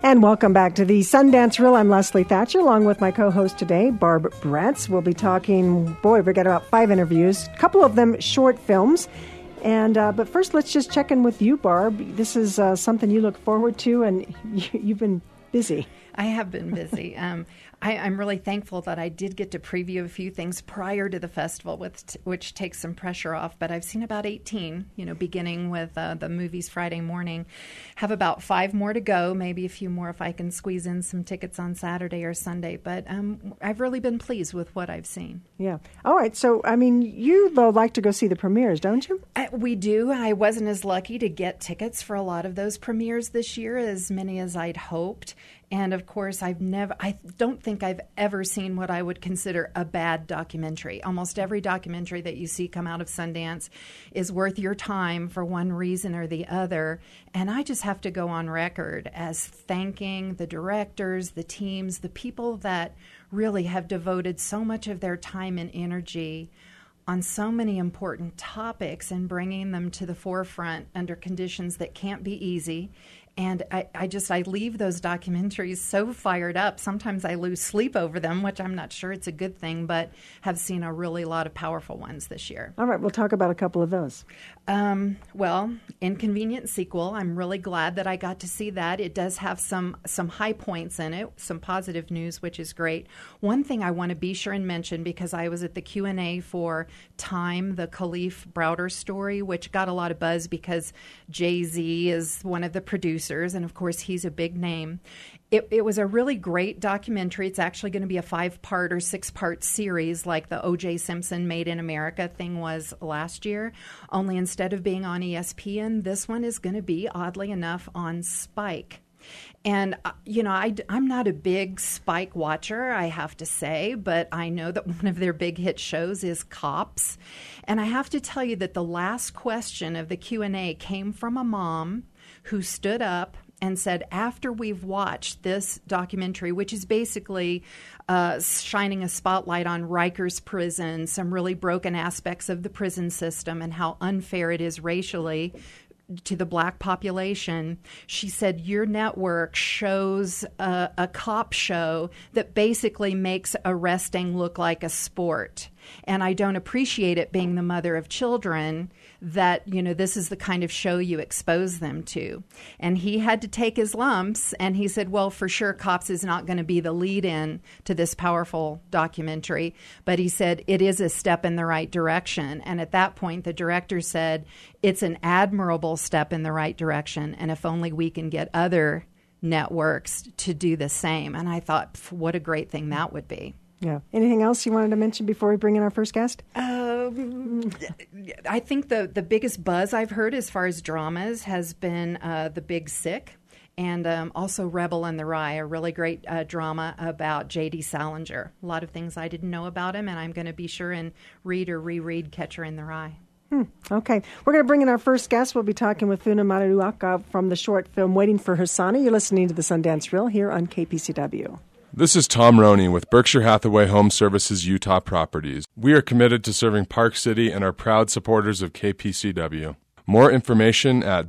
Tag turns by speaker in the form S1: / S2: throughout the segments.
S1: And welcome back to the Sundance Reel. I'm Leslie Thatcher, along with my co-host today, Barb Bretz. We'll be talking, we've got about 5 interviews, a couple of them short films. And but first, let's just check in with you, Barb. This is something you look forward to, and you've been busy.
S2: I have been busy. I'm really thankful that I did get to preview a few things prior to the festival, which takes some pressure off. But I've seen about 18, beginning with the movies Friday morning. Have about 5 more to go, maybe a few more if I can squeeze in some tickets on Saturday or Sunday. But I've really been pleased with what I've seen.
S1: Yeah. All right. So, you, though, like to go see the premieres, don't you?
S2: We do. I wasn't as lucky to get tickets for a lot of those premieres this year, as many as I'd hoped. And, of course, I don't think I've ever seen what I would consider a bad documentary. Almost every documentary that you see come out of Sundance is worth your time for one reason or the other. And I just have to go on record as thanking the directors, the teams, the people that really have devoted so much of their time and energy on so many important topics and bringing them to the forefront under conditions that can't be easy. And I leave those documentaries so fired up. Sometimes I lose sleep over them, which I'm not sure it's a good thing, but have seen a really lot of powerful ones this year.
S1: All right, we'll talk about a couple of those.
S2: Inconvenient Sequel. I'm really glad that I got to see that. It does have some high points in it, some positive news, which is great. One thing I want to be sure and mention, because I was at the Q&A for Time, the Khalif Browder story, which got a lot of buzz because Jay-Z is one of the producers. And, of course, he's a big name. It was a really great documentary. It's actually going to be a 5-part or 6-part series like the O.J. Simpson Made in America thing was last year. Only instead of being on ESPN, this one is going to be, oddly enough, on Spike. And, I'm not a big Spike watcher, I have to say, but I know that one of their big hit shows is Cops. And I have to tell you that the last question of the Q&A came from a mom who stood up and said, after we've watched this documentary, which is basically shining a spotlight on Rikers prison, some really broken aspects of the prison system and how unfair it is racially to the black population, she said, your network shows a cop show that basically makes arresting look like a sport. And I don't appreciate it, being the mother of children, that, this is the kind of show you expose them to. And he had to take his lumps, and he said, well, for sure, Cops is not going to be the lead-in to this powerful documentary. But he said, it is a step in the right direction. And at that point, the director said, it's an admirable step in the right direction, and if only we can get other networks to do the same. And I thought, what a great thing that would be.
S1: Yeah. Anything else you wanted to mention before we bring in our first guest?
S2: I think the biggest buzz I've heard as far as dramas has been The Big Sick, and also Rebel in the Rye, a really great drama about J.D. Salinger. A lot of things I didn't know about him, and I'm going to be sure and read or reread Catcher in the Rye.
S1: Okay. We're going to bring in our first guest. We'll be talking with Funa Maruaka from the short film Waiting for Hosanna. You're listening to the Sundance Reel here on KPCW.
S3: This is Tom Roney with Berkshire Hathaway Home Services Utah Properties. We are committed to serving Park City and are proud supporters of KPCW. More information at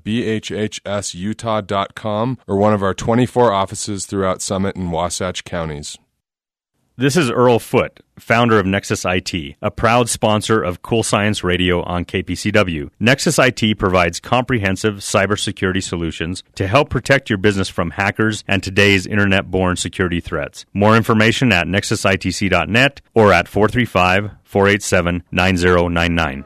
S3: bhhsutah.com or one of our 24 offices throughout Summit and Wasatch counties.
S4: This is Earl Foote, founder of Nexus IT, a proud sponsor of Cool Science Radio on KPCW. Nexus IT provides comprehensive cybersecurity solutions to help protect your business from hackers and today's internet-borne security threats. More information at nexusitc.net or at 435-487-9099.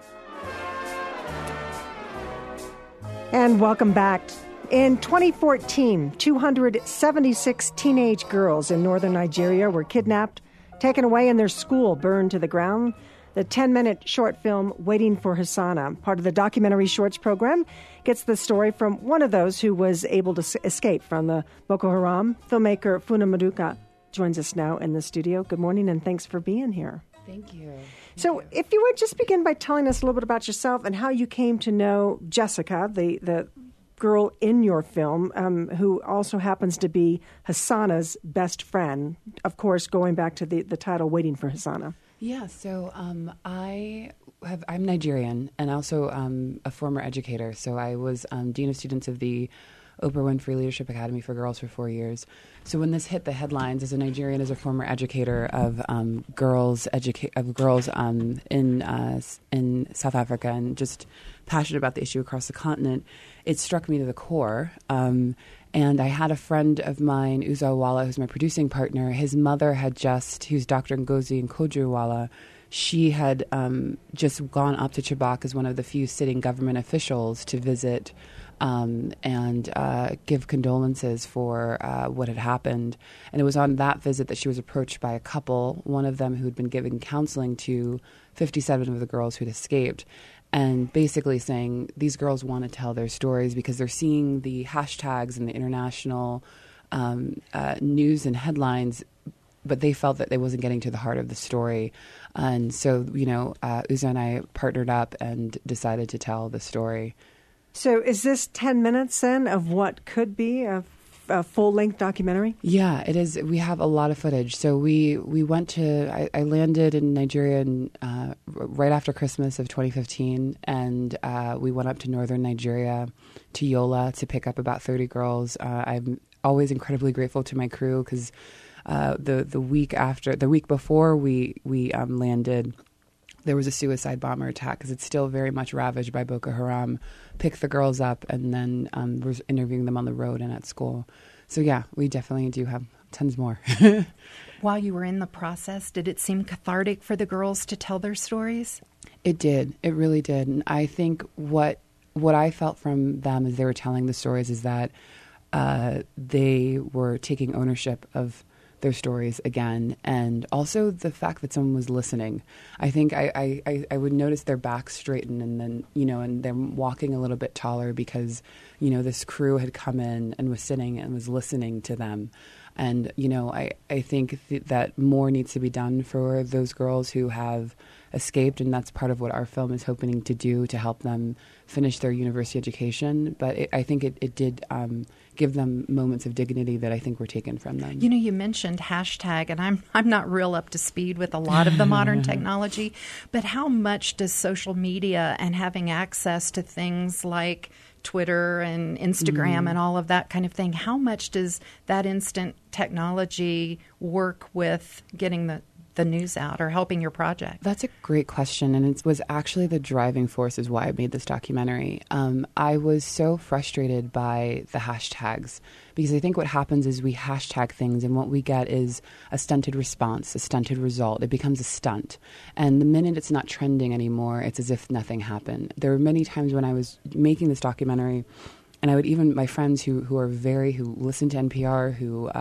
S1: And welcome back. In 2014, 276 teenage girls in northern Nigeria were kidnapped, taken away, and their school burned to the ground. The 10-minute short film, Waiting for Hosanna, part of the documentary shorts program, gets the story from one of those who was able to escape from the Boko Haram. Filmmaker Funa Maruaka joins us now in the studio. Good morning, and thanks for being here.
S5: Thank you.
S1: So if you would just begin by telling us a little bit about yourself and how you came to know Jessica, the girl in your film, who also happens to be Hosanna's best friend, of course, going back to the title, Waiting for Hosanna.
S5: Yeah, so I'm Nigerian and also a former educator. So I was Dean of Students of the Oprah Winfrey Leadership Academy for Girls for 4 years. So when this hit the headlines, as a Nigerian, as a former educator of girls in South Africa, and just passionate about the issue across the continent, it struck me to the core. And I had a friend of mine, Uzo Awala, who's my producing partner. His mother who's Dr. Ngozi Nkoju-Awala, she had just gone up to Chibok as one of the few sitting government officials to visit and give condolences for what had happened. And it was on that visit that she was approached by a couple, one of them who had been giving counseling to 57 of the girls who'd escaped, and basically saying these girls want to tell their stories because they're seeing the hashtags and the international news and headlines, but they felt that they wasn't getting to the heart of the story. And so, Uzo and I partnered up and decided to tell the story.
S1: So is this 10 minutes then of what could be a full-length documentary? Yeah,
S5: it is. We have a lot of footage. So we went to, I landed in Nigeria right after Christmas of 2015, and we went up to northern Nigeria, to Yola, to pick up about 30 girls. I'm always incredibly grateful to my crew because the week before we landed, there was a suicide bomber attack because it's still very much ravaged by Boko Haram. Picked the girls up and then was interviewing them on the road and at school. So yeah, we definitely do have tons more.
S2: While you were in the process, did it seem cathartic for the girls to tell their stories?
S5: It did. It really did. And I think what I felt from them as they were telling the stories is that they were taking ownership of their stories again, and also the fact that someone was listening. I think I would notice their backs straighten, and then and them walking a little bit taller because this crew had come in and was sitting and was listening to them. And I think that more needs to be done for those girls who have escaped, and that's part of what our film is hoping to do, to help them finish their university education. But I think it did give them moments of dignity that I think were taken from them.
S2: You mentioned hashtag, and I'm not real up to speed with a lot of the modern technology, but how much does social media and having access to things like Twitter and Instagram and all of that kind of thing, how much does that instant technology work with getting the news out or helping your project?
S5: That's a great question, and it was actually the driving force is why I made this documentary. I was so frustrated by the hashtags because I think what happens is we hashtag things, and what we get is a stunted response, a stunted result. It becomes a stunt, and the minute it's not trending anymore, it's as if nothing happened. There were many times when I was making this documentary, and I would even, my friends who listen to NPR,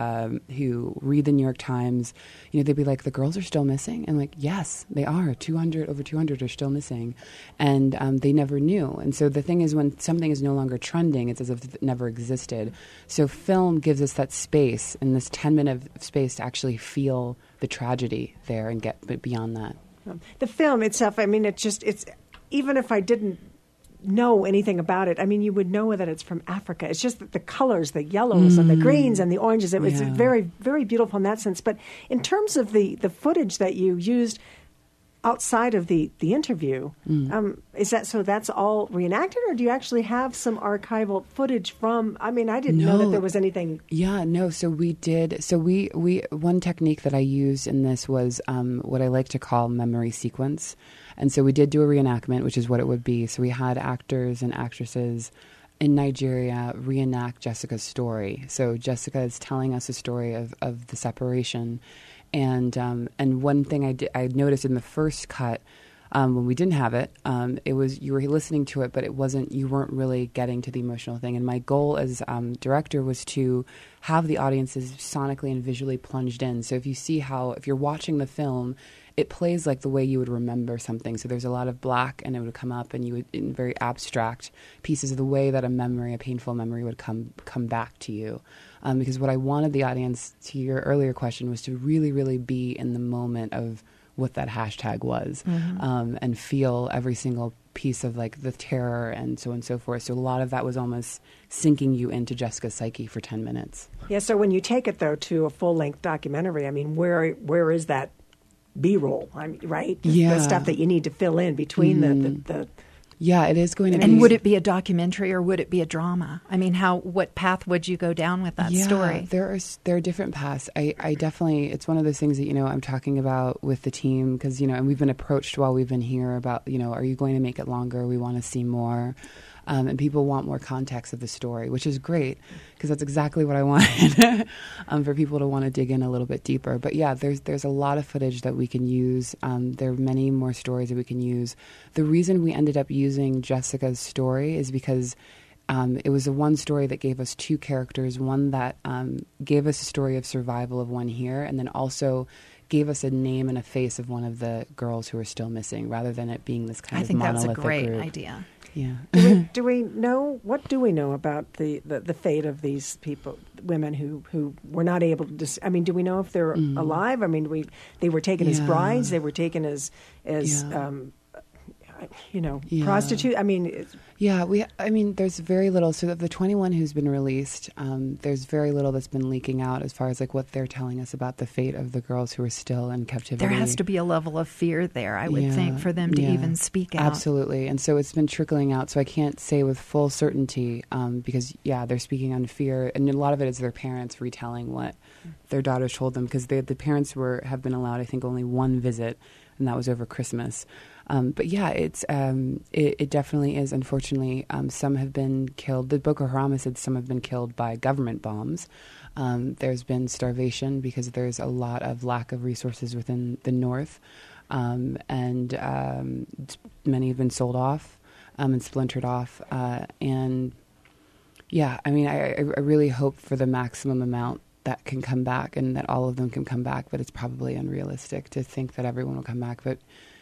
S5: who read the New York Times, they'd be like, the girls are still missing? And like, yes, they are. Over 200 are still missing. And they never knew. And so the thing is, when something is no longer trending, it's as if it never existed. So film gives us that space, and this 10-minute space to actually feel the tragedy there and get beyond that.
S1: The film itself, it's even if I didn't know anything about it, you would know that it's from Africa. It's just that the colors, the yellows and the greens and the oranges, it's very, very beautiful in that sense. But in terms of the footage that you used outside of the interview, is that so that's all reenacted, or do you actually have some archival footage from, I didn't know that there was anything.
S5: Yeah, no, so we did. So we one technique that I used in this was what I like to call memory sequence. And so we did do a reenactment, which is what it would be. So we had actors and actresses in Nigeria reenact Jessica's story. So Jessica is telling us a story of the separation. And one thing I noticed in the first cut, when we didn't have it, it was you were listening to it, but you weren't really getting to the emotional thing. And my goal as director was to have the audiences sonically and visually plunged in. So if you're watching the film, it plays like the way you would remember something. So there's a lot of black, and it would come up, and you would, in very abstract pieces, of the way that a painful memory would come back to you. Because what I wanted the audience, to your earlier question, was to really, really be in the moment of what that hashtag was, and feel every single piece of like the terror and so on and so forth. So a lot of that was almost sinking you into Jessica's psyche for 10 minutes.
S1: Yeah. So when you take it though to a full-length documentary, where is that B-roll? Right?
S5: Yeah.
S1: The stuff that you need to fill in between the
S5: Yeah, it is going to be.
S2: And would it be a documentary or would it be a drama? I mean, what path would you go down with that story?
S5: There are different paths. I definitely, it's one of those things that, I'm talking about with the team because, and we've been approached while we've been here about, are you going to make it longer? We want to see more. And people want more context of the story, which is great because that's exactly what I wanted for people to want to dig in a little bit deeper. But yeah, there's a lot of footage that we can use. There are many more stories that we can use. The reason we ended up using Jessica's story is because it was the one story that gave us two characters, one that gave us a story of survival of one here, and then also gave us a name and a face of one of the girls who are still missing, rather than it being this kind of monolithic
S2: that was a great
S5: group.
S2: idea.
S5: Yeah.
S1: Do we know, what do we know about the fate of these people, women who were not able to, do we know if they're alive? I mean, they were taken as brides, they were taken as prostitute. There's very little. So of the 21 who's been released, there's very little that's been leaking out as far as like what they're telling us about the fate of the girls who are still in captivity.
S2: There has to be a level of fear there, I would think, for them to even speak out.
S5: Absolutely. And so it's been trickling out. So I can't say with full certainty because, they're speaking on fear. And a lot of it is their parents retelling what their daughters told them because the parents have been allowed, I think, only one visit, and that was over Christmas. But it definitely is. Unfortunately, some have been killed. The Boko Haram has said some have been killed by government bombs. There's been starvation because there's a lot of lack of resources within the north, and many have been sold off and splintered off. I really hope for the maximum amount that can come back and that all of them can come back. But it's probably unrealistic to think that everyone will come back. But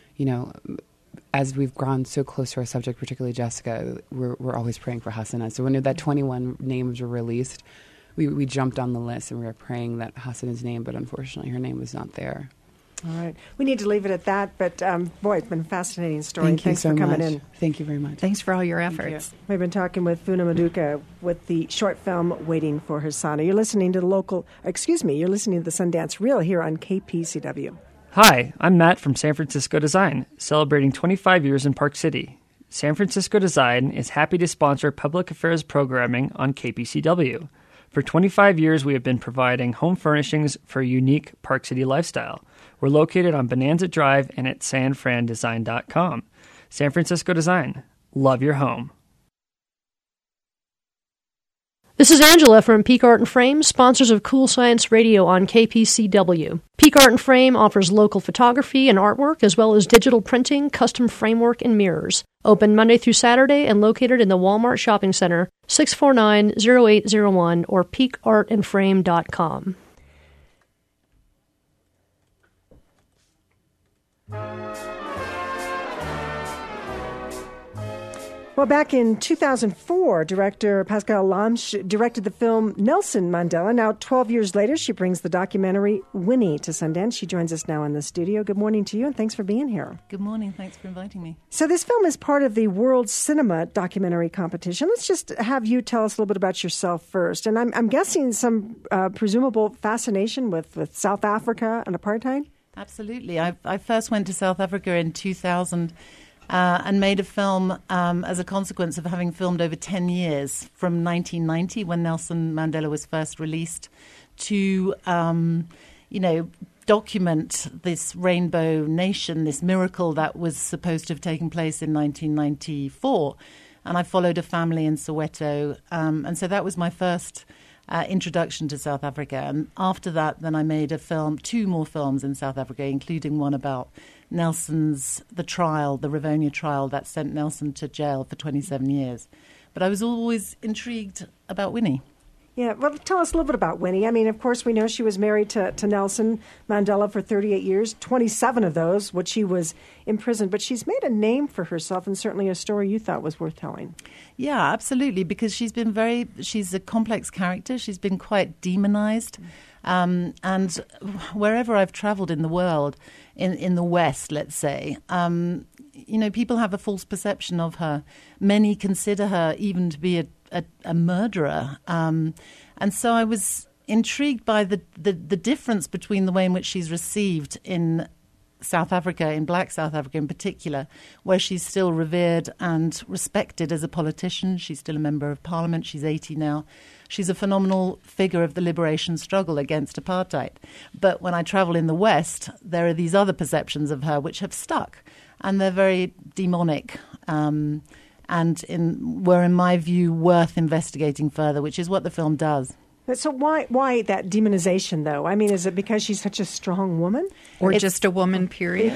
S5: as we've gone so close to our subject, particularly Jessica, we're always praying for Hasana. So when that 21 names were released, we jumped on the list and we were praying that Hasana's name, but unfortunately her name was not there.
S1: All right. We need to leave it at that, but boy, it's been a fascinating story.
S5: Thanks
S1: for coming
S5: much.
S1: in.
S5: Thank you very much.
S2: Thanks for all your efforts.
S1: We've been talking with Funa Maduka with the short film Waiting for Hasana. You're listening to the Sundance Reel here on KPCW.
S6: Hi, I'm Matt from San Francisco Design, celebrating 25 years in Park City. San Francisco Design is happy to sponsor public affairs programming on KPCW. For 25 years, we have been providing home furnishings for a unique Park City lifestyle. We're located on Bonanza Drive and at sanfrandesign.com. San Francisco Design. Love your home.
S7: This is Angela from Peak Art and Frame, sponsors of Cool Science Radio on KPCW. Peak Art and Frame offers local photography and artwork, as well as digital printing, custom framework, and mirrors. Open Monday through Saturday and located in the Walmart Shopping Center, 649-0801 or peakartandframe.com.
S1: Well, back in 2004, director Pascal Lamy directed the film Nelson Mandela. Now, 12 years later, she brings the documentary Winnie to Sundance. She joins us now in the studio. Good morning to you, and thanks for being here.
S8: Good morning. Thanks for inviting me.
S1: So this film is part of the World Cinema Documentary Competition. Let's just have you tell us a little bit about yourself first. And I'm guessing some presumable fascination with South Africa and apartheid?
S8: Absolutely. I first went to South Africa in 2000 and made a film as a consequence of having filmed over 10 years from 1990 when Nelson Mandela was first released to, document this rainbow nation, this miracle that was supposed to have taken place in 1994. And I followed a family in Soweto. And so that was my first introduction to South Africa. And after that, then I made two more films in South Africa, including one about Nelson's, the Rivonia trial that sent Nelson to jail for 27 years. But I was always intrigued about Winnie.
S1: Yeah, well, tell us a little bit about Winnie. I mean, of course, we know she was married to Nelson Mandela for 38 years, 27 of those, which she was imprisoned. But she's made a name for herself, and certainly a story you thought was worth telling.
S8: Yeah, absolutely, because she's a complex character. She's been quite demonized. And wherever I've traveled in the world, in the West, let's say, people have a false perception of her. Many consider her even to be a murderer. And so I was intrigued by the difference between the way in which she's received in South Africa, in Black South Africa in particular, where she's still revered and respected as a politician. She's still a member of parliament. She's 80 now. She's a phenomenal figure of the liberation struggle against apartheid. But when I travel in the West, there are these other perceptions of her which have stuck, and they're very demonic, and were, in my view, worth investigating further, which is what the film does.
S1: So why that demonization, though? I mean, is it because she's such a strong woman?
S2: Or just a woman, period?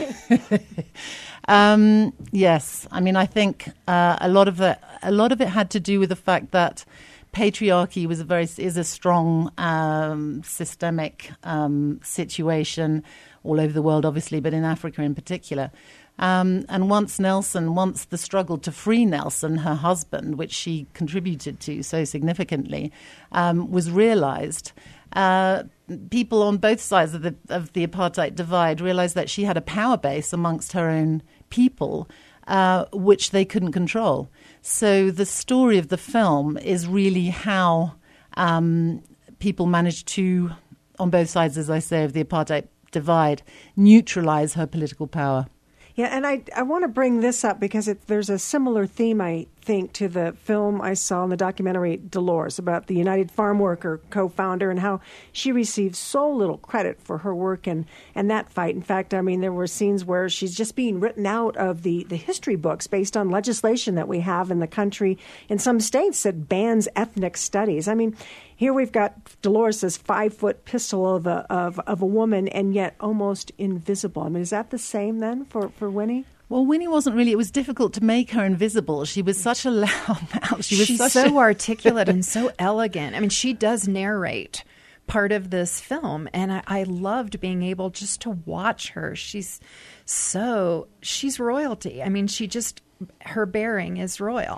S8: Yes. I mean, I think a lot of it had to do with the fact that patriarchy is a strong systemic situation all over the world, obviously, but in Africa in particular. And once the struggle to free Nelson, her husband, which she contributed to so significantly, was realized, people on both sides of the apartheid divide realized that she had a power base amongst her own people, which they couldn't control. So the story of the film is really how people managed to, on both sides, as I say, of the apartheid divide, neutralize her political power.
S1: Yeah, and I want to bring this up because there's a similar theme, I think, to the film I saw in the documentary Dolores about the United Farm Worker co-founder and how she received so little credit for her work and that fight. In fact, I mean, there were scenes where she's just being written out of the history books based on legislation that we have in the country in some states that bans ethnic studies. I mean, here we've got Dolores' 5-foot pistol of a woman and yet almost invisible. I mean, is that the same then for Winnie?
S8: Well, Winnie wasn't really. It was difficult to make her invisible. She was such a loud mouth.
S2: She's so articulate and so elegant. I mean, she does narrate part of this film, and I loved being able just to watch her. She's royalty. I mean, her bearing is royal.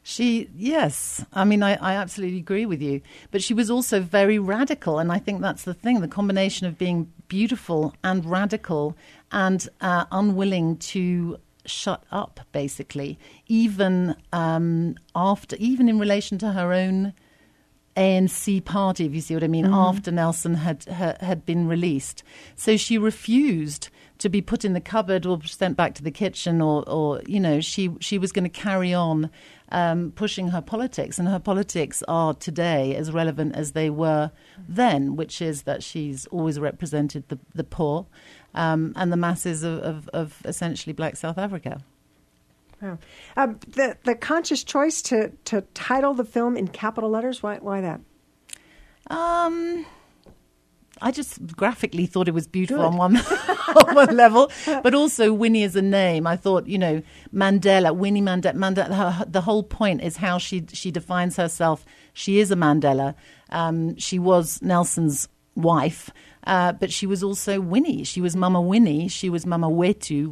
S8: Yes. I mean, I absolutely agree with you. But she was also very radical, and I think that's the thing, the combination of being beautiful and radical and unwilling to shut up, basically, even in relation to her own ANC party, if you see what I mean, after Nelson had been released. So she refused to be put in the cupboard or sent back to the kitchen or she was going to carry on pushing her politics. And her politics are today as relevant as they were then, which is that she's always represented the poor and the masses of essentially Black South Africa.
S1: Wow. The conscious choice to title the film in capital letters, why that?
S8: I just graphically thought it was beautiful on one level, but also Winnie as a name. I thought, Mandela, Winnie Mandela. The whole point is how she defines herself. She is a Mandela. She was Nelson's wife, but she was also Winnie. She was Mama Winnie. She was Mama Wetu,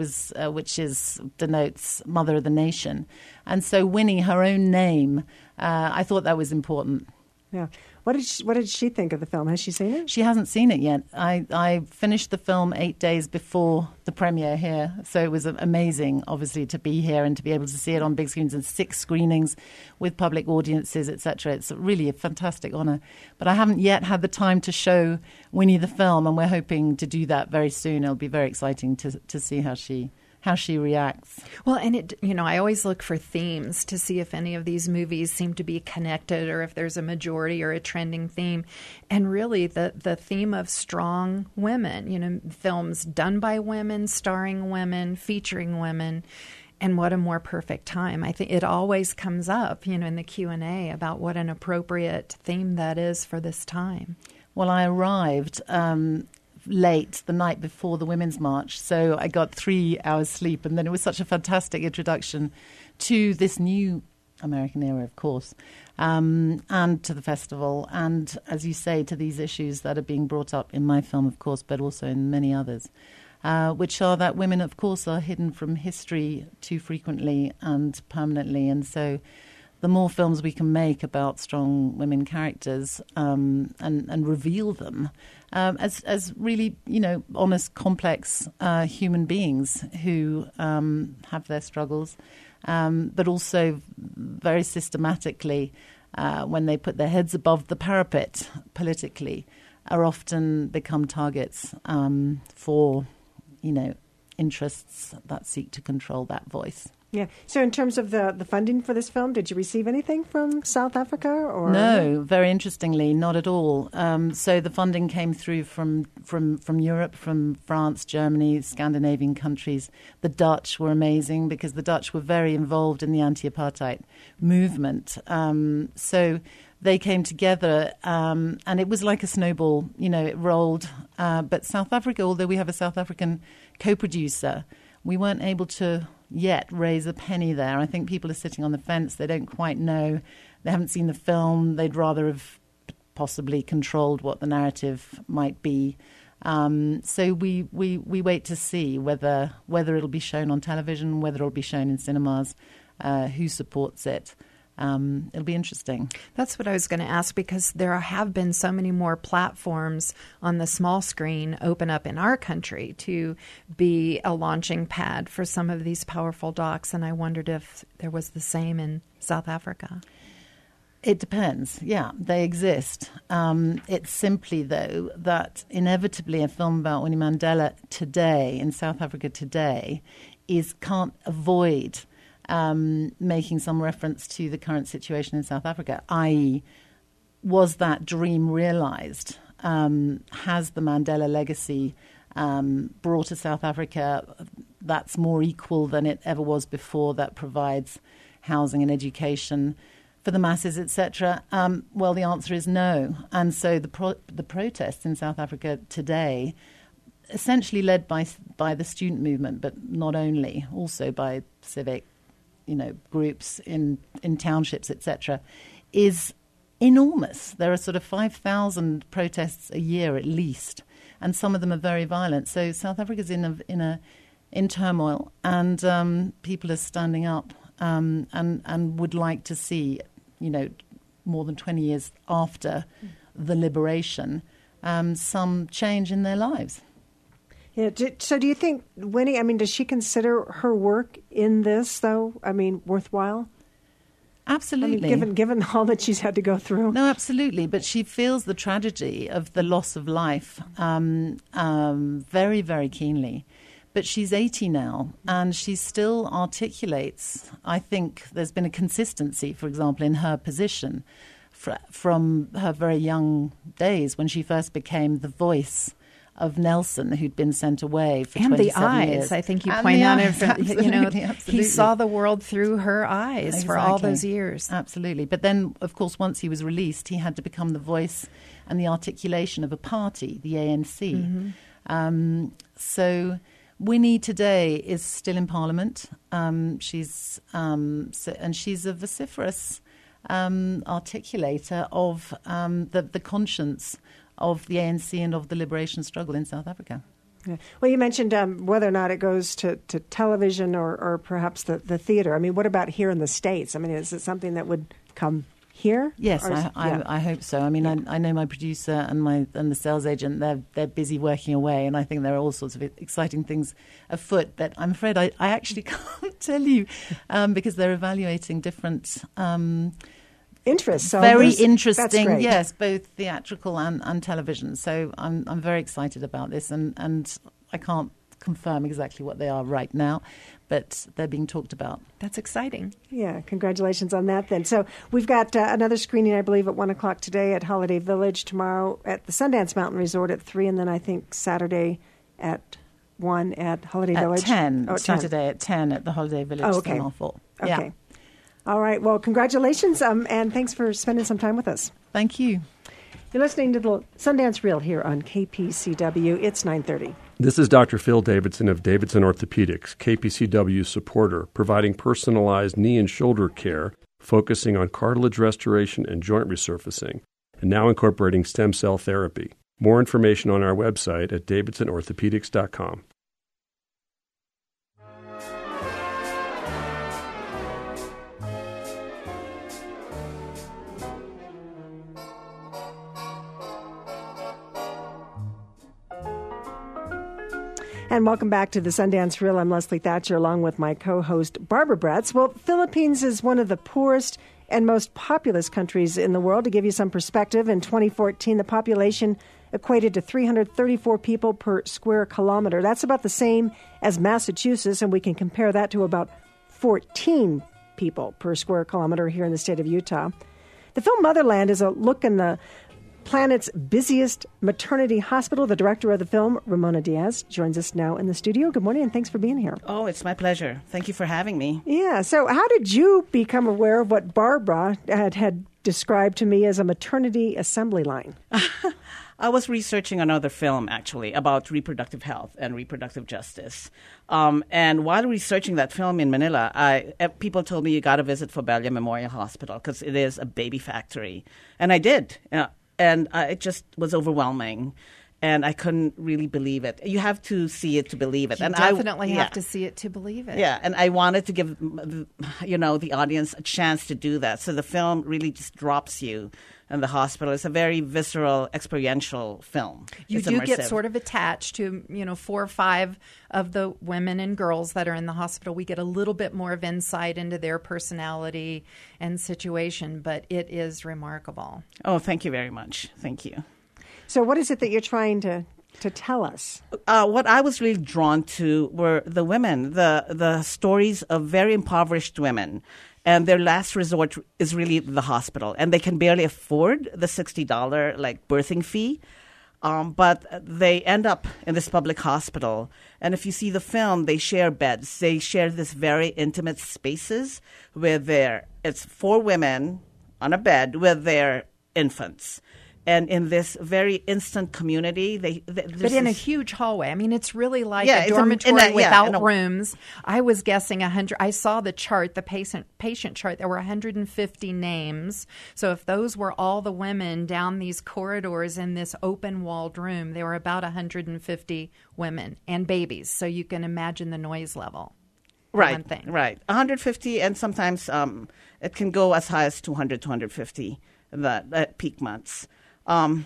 S8: which denotes Mother of the Nation. And so Winnie, her own name, I thought that was important.
S1: Yeah. What did she think of the film? Has she seen it?
S8: She hasn't seen it yet. I finished the film 8 days before the premiere here, so it was amazing, obviously, to be here and to be able to see it on big screens and 6 screenings with public audiences, etc. It's really a fantastic honour. But I haven't yet had the time to show Winnie the film, and we're hoping to do that very soon. It'll be very exciting to see how she reacts.
S2: Well, and I always look for themes to see if any of these movies seem to be connected or if there's a majority or a trending theme. And really the theme of strong women, films done by women, starring women, featuring women. And what a more perfect time. I think it always comes up, in the Q&A about what an appropriate theme that is for this time.
S8: Well, I arrived late the night before the Women's March, so I got 3 hours sleep, and then it was such a fantastic introduction to this new American era, of course, and to the festival, and, as you say, to these issues that are being brought up in my film, of course, but also in many others, which are that women, of course, are hidden from history too frequently and permanently, and so the more films we can make about strong women characters and reveal them as really, honest, complex human beings who have their struggles, but also very systematically, when they put their heads above the parapet politically, are often become targets for interests that seek to control that voice.
S1: Yeah. So in terms of the funding for this film, did you receive anything from South Africa? Or
S8: No, very interestingly, not at all. So the funding came through from Europe, from France, Germany, Scandinavian countries. The Dutch were amazing because the Dutch were very involved in the anti-apartheid movement. So they came together, and it was like a snowball. It rolled. But South Africa, although we have a South African co-producer, we weren't able to yet raise a penny there. I think people are sitting on the fence. They don't quite know. They haven't seen the film. They'd rather have possibly controlled what the narrative might be. So we wait to see whether it'll be shown on television, whether it'll be shown in cinemas, who supports it. It'll be interesting.
S2: That's what I was going to ask, because there have been so many more platforms on the small screen open up in our country to be a launching pad for some of these powerful docs, and I wondered if there was the same in South Africa.
S8: It depends. Yeah, they exist. It's simply, though, that inevitably a film about Winnie Mandela today, in South Africa today, can't avoid making some reference to the current situation in South Africa, i.e., was that dream realized? Has the Mandela legacy brought a South Africa that's more equal than it ever was before, that provides housing and education for the masses, etc.? Well, the answer is no. And so the protests in South Africa today, essentially led by the student movement, but not only, also by civic groups in townships, etc., is enormous. There are sort of 5,000 protests a year at least, and some of them are very violent. So South Africa's in turmoil, and people are standing up and would like to see, more than 20 years after the liberation, some change in their lives.
S1: Yeah. So do you think Winnie, does she consider her work in this, though, worthwhile?
S8: Absolutely.
S1: Given all that she's had to go through.
S8: No, absolutely. But she feels the tragedy of the loss of life very, very keenly. But she's 80 now, and she still articulates. I think there's been a consistency, for example, in her position from her very young days when she first became the voice of Nelson, who'd been sent away for 27 years.
S2: And the eyes, I think you point out. Absolutely. He saw the world through her eyes for all those years.
S8: Absolutely. But then, of course, once he was released, he had to become the voice and the articulation of a party, the ANC. Mm-hmm. So Winnie today is still in Parliament. She's a vociferous articulator of the conscience of the ANC and of the liberation struggle in South Africa.
S1: Yeah. Well, you mentioned whether or not it goes to television or perhaps the theater. What about here in the States? Is it something that would come here?
S8: Yes, I hope so. I know my producer and the sales agent, they're busy working away, and I think there are all sorts of exciting things afoot, but I'm afraid I actually can't tell you because they're evaluating different
S1: interests. So
S8: very interesting, yes, both theatrical and television. So I'm very excited about this, and I can't confirm exactly what they are right now, but they're being talked about.
S2: That's exciting.
S1: Yeah, congratulations on that then. So we've got another screening, I believe, at 1 o'clock today at Holiday Village, tomorrow at the Sundance Mountain Resort at 3, and then I think Saturday at 1 at Holiday Village.
S8: 10. Oh, Saturday at 10 at the Holiday Village.
S1: Oh, okay. Okay. Yeah. All right. Well, congratulations, and thanks for spending some time with us.
S8: Thank you.
S1: You're listening to the Sundance Reel here on KPCW. It's 9:30.
S9: This is Dr. Phil Davidson of Davidson Orthopedics, KPCW supporter, providing personalized knee and shoulder care, focusing on cartilage restoration and joint resurfacing, and now incorporating stem cell therapy. More information on our website at davidsonorthopedics.com.
S1: And welcome back to the Sundance Reel. I'm Leslie Thatcher, along with my co-host Barbara Bretz. Well, Philippines is one of the poorest and most populous countries in the world. To give you some perspective, in 2014, the population equated to 334 people per square kilometer. That's about the same as Massachusetts, and we can compare that to about 14 people per square kilometer here in the state of Utah. The film Motherland is a look in the planet's busiest maternity hospital. The director of the film, Ramona Diaz, joins us now in the studio. Good morning, and thanks for being here.
S10: Oh, it's my pleasure. Thank you for having me.
S1: Yeah, so how did you become aware of what Barbara had described to me as a maternity assembly line?
S10: I was researching another film, actually, about reproductive health and reproductive justice. And while researching that film in Manila, people told me you got to visit Fobella Memorial Hospital because it is a baby factory. And I did. And it just was overwhelming. And I couldn't really believe it. You have to see it to believe it.
S2: You definitely have to see it to believe it.
S10: Yeah, and I wanted to give, the audience a chance to do that. So the film really just drops you in the hospital. It's a very visceral, experiential film.
S2: You do get sort of attached to, 4 or 5 of the women and girls that are in the hospital. We get a little bit more of insight into their personality and situation, but it is remarkable.
S10: Oh, thank you very much. Thank you.
S1: So what is it that you're trying to tell us?
S10: What I was really drawn to were the women, the stories of very impoverished women. And their last resort is really the hospital. And they can barely afford the $60 birthing fee. But they end up in this public hospital. And if you see the film, they share beds. They share this very intimate spaces with it's 4 women on a bed with their infants. And in this very instant community,
S2: but in a huge hallway. I mean, it's really like a dormitory without rooms. I was guessing 100. I saw the chart, the patient chart. There were 150 names. So if those were all the women down these corridors in this open-walled room, there were about 150 women and babies. So you can imagine the noise level.
S10: Right, right. 150, and sometimes it can go as high as 200, 250 at peak months. So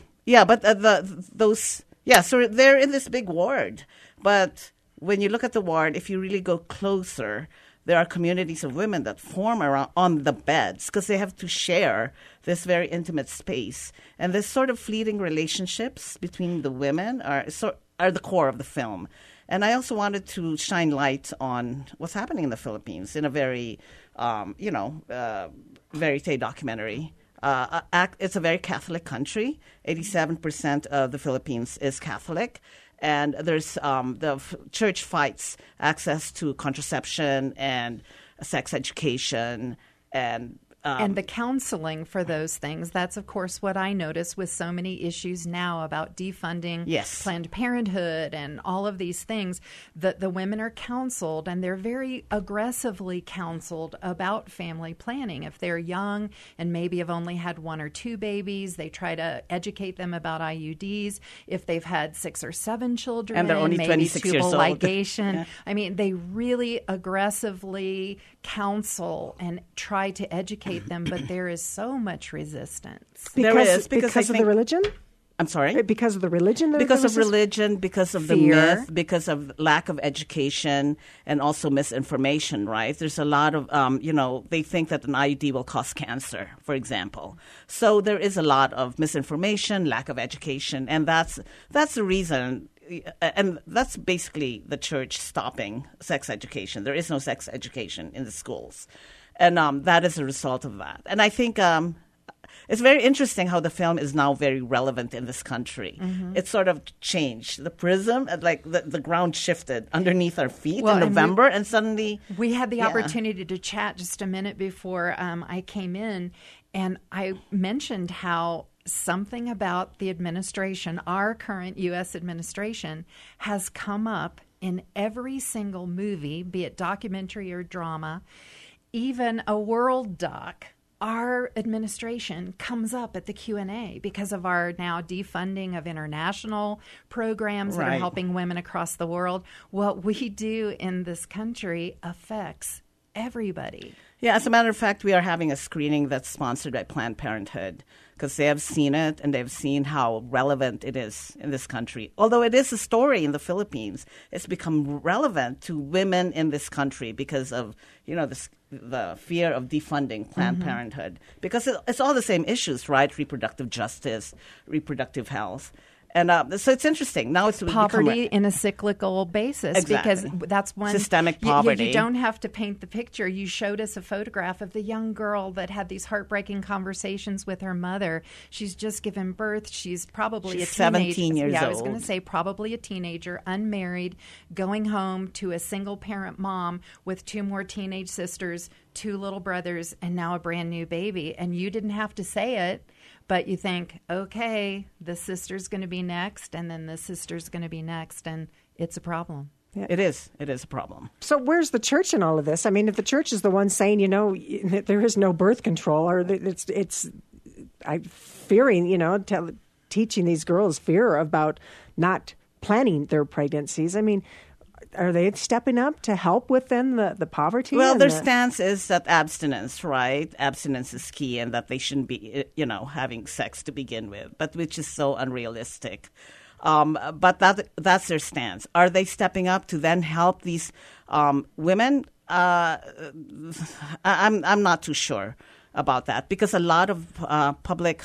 S10: they're in this big ward. But when you look at the ward, if you really go closer, there are communities of women that form around on the beds because they have to share this very intimate space. And this sort of fleeting relationships between the women are the core of the film. And I also wanted to shine light on what's happening in the Philippines in a very, verite documentary. It's a very Catholic country. 87% of the Philippines is Catholic. And there's the church fights access to contraception and sex education and
S2: the counseling for those things. That's, of course, what I notice with so many issues now about defunding Planned Parenthood and all of these things. The women are counseled, and they're very aggressively counseled about family planning. If they're young and maybe have only had 1 or 2 babies, they try to educate them about IUDs. If they've had 6 or 7 children,
S10: and they're only
S2: maybe
S10: 26 years old.
S2: ligation.
S10: Yeah.
S2: I mean, they really aggressively counsel and try to educate them, but there is so much resistance.
S1: Because of the religion?
S10: I'm sorry?
S1: Because of the religion?
S10: Because of religion, because of the myth, because of lack of education, and also misinformation, right? There's a lot of, they think that an IUD will cause cancer, for example. So there is a lot of misinformation, lack of education, and that's the reason. And that's basically the church stopping sex education. There is no sex education in the schools. And that is a result of that. And I think it's very interesting how the film is now very relevant in this country. Mm-hmm. It sort of changed. The prism, the ground shifted underneath our feet in November, and suddenly...
S2: We had the opportunity to chat just a minute before I came in, and I mentioned how something about the administration, our current U.S. administration, has come up in every single movie, be it documentary or drama, even a world doc. Our administration comes up at the Q&A because of our now defunding of international programs that are helping women across the world. What we do in this country affects everybody.
S10: Yeah, as a matter of fact, we are having a screening that's sponsored by Planned Parenthood because they have seen it and they've seen how relevant it is in this country. Although it is a story in the Philippines, it's become relevant to women in this country because of, the fear of defunding Planned Parenthood. Because it's all the same issues, right? Reproductive justice, reproductive health. And so it's interesting. Now it's
S2: poverty in a cyclical basis, because that's one
S10: systemic poverty.
S2: You don't have to paint the picture. You showed us a photograph of the young girl that had these heartbreaking conversations with her mother. She's just given birth. She's probably
S10: 17 years old.
S2: I was going to say probably a teenager, unmarried, going home to a single-parent mom with 2 more teenage sisters, 2 little brothers, and now a brand new baby. And you didn't have to say it. But you think, okay, this sister's going to be next, and then this sister's going to be next, and it's a problem.
S10: Yeah. It is a problem.
S1: So where's the church in all of this? I mean, if the church is the one saying, there is no birth control, or I'm fearing, teaching these girls fear about not planning their pregnancies. I mean, are they stepping up to help within the poverty?
S10: Well, their stance is that abstinence, right? Abstinence is key, and that they shouldn't be, having sex to begin with, but which is so unrealistic. But that's their stance. Are they stepping up to then help these women? I'm not too sure about that, because a lot of public.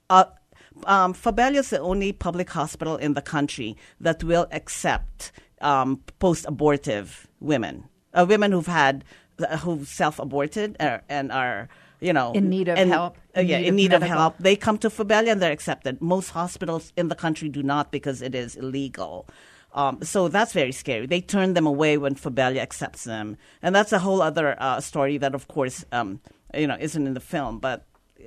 S10: Fabella is the only public hospital in the country that will accept post-abortive women, women who've self-aborted and are,
S2: in need of help.
S10: In need of help. They come to Fabella and they're accepted. Most hospitals in the country do not, because it is illegal. So that's very scary. They turn them away when Fabella accepts them, and that's a whole other story that, of course, isn't in the film. But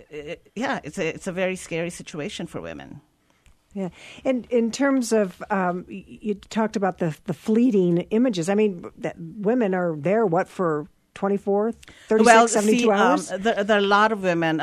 S10: it's a very scary situation for women.
S1: Yeah. And in terms of, you talked about the fleeting images. I mean, women are there, for 24, 36, 72 hours?
S10: There are a lot of women,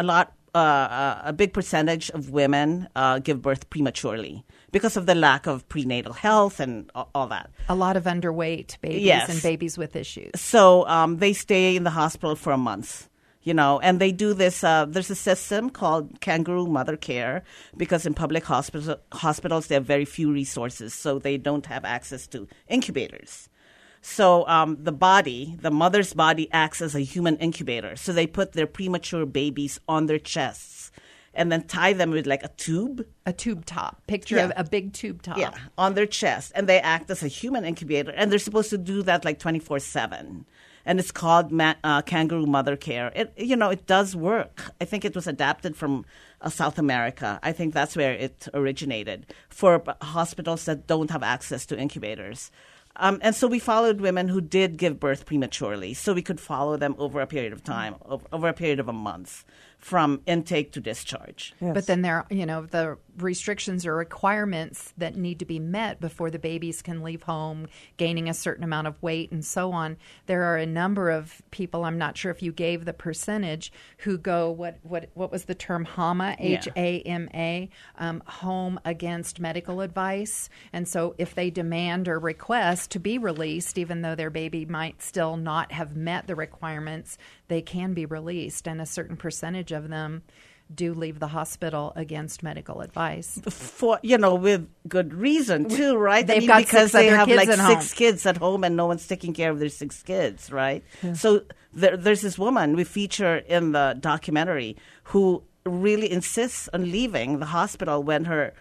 S10: a big percentage of women give birth prematurely because of the lack of prenatal health and all that.
S2: A lot of underweight babies and babies with issues.
S10: So they stay in the hospital for a month. And they do this. There's a system called Kangaroo Mother Care, because in public hospitals they have very few resources, so they don't have access to incubators. So the mother's body acts as a human incubator. So they put their premature babies on their chests and then tie them with like a tube.
S2: A tube top. Picture of a big tube top.
S10: Yeah, on their chest. And they act as a human incubator. And they're supposed to do that like 24/7. And it's called Kangaroo Mother Care. It does work. I think it was adapted from South America. I think that's where it originated, for hospitals that don't have access to incubators. And so we followed women who did give birth prematurely, so we could follow them over a period of time, over a period of a month, from intake to discharge.
S2: Yes. But then there, the restrictions or requirements that need to be met before the babies can leave home, gaining a certain amount of weight and so on. There are a number of people, I'm not sure if you gave the percentage, who go, what was the term, HAMA, H-A-M-A, home against medical advice. And so if they demand or request to be released, even though their baby might still not have met the requirements, they can be released, and a certain percentage of them do leave the hospital against medical advice.
S10: For with good reason too, right?
S2: Because
S10: they have like 6
S2: home.
S10: kids at home and no one's taking care of their 6 kids, right? Yeah. So there's this woman we feature in the documentary who really insists on leaving the hospital when her